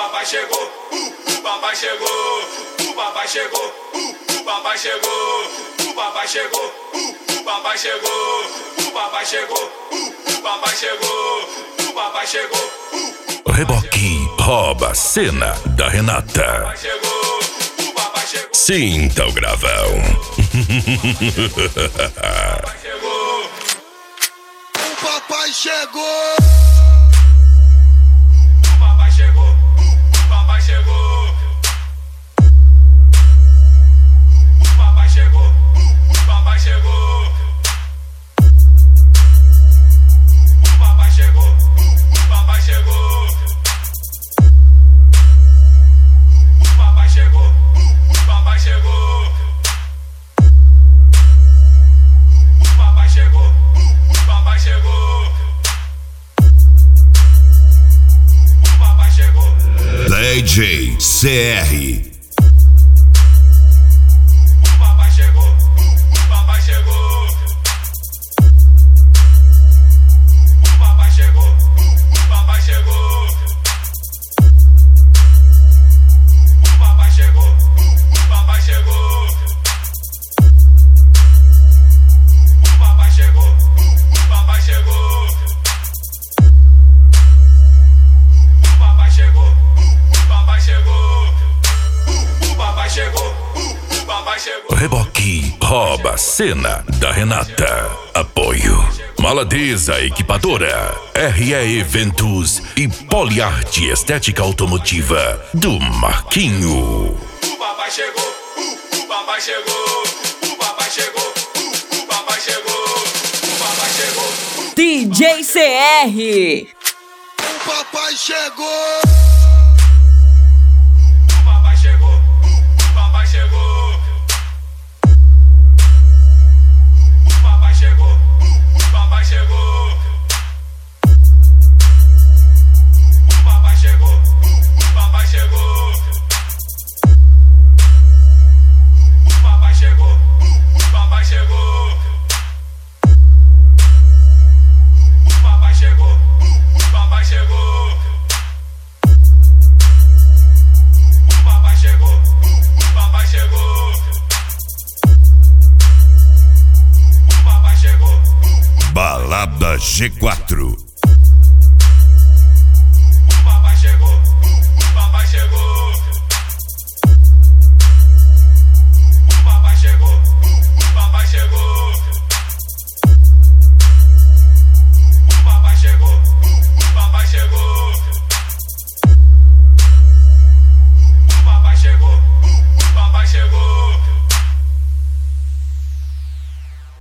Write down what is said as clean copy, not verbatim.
papai chegou, o papai chegou, o papai chegou, o papai chegou, o papai chegou, o papai chegou, o papai chegou, o papai chegou, o papai chegou. Reboque rouba a cena da Renata. Sinta o gravão. O papai chegou. O papai chegou. O papai chegou. O papai chegou. O papai chegou. O papai chegou. O papai chegou. O papai chegou. O papai chegou. O papai chegou. O papai chegou. O papai chegou. DJ CR. O papai chegou. O papai chegou. O papai chegou. O papai chegou. O papai chegou. O papai chegou. O papai chegou. O papai chegou. O papai chegou. O papai chegou. O papai chegou. O papai chegou. Reboque rouba a cena da Renata. Apoio Maladeza Equipadora, RE Eventos e Poliarte Estética Automotiva do Marquinho. O papai chegou. O papai chegou. O papai chegou. O papai chegou. O papai chegou. DJ CR. O papai chegou. O papai chegou. O papai chegou. O papai chegou. O papai chegou. O papai chegou. O papai chegou. O papai chegou. O papai chegou. O papai chegou. O papai chegou. O papai chegou. O papai chegou. O papai chegou. Balada G4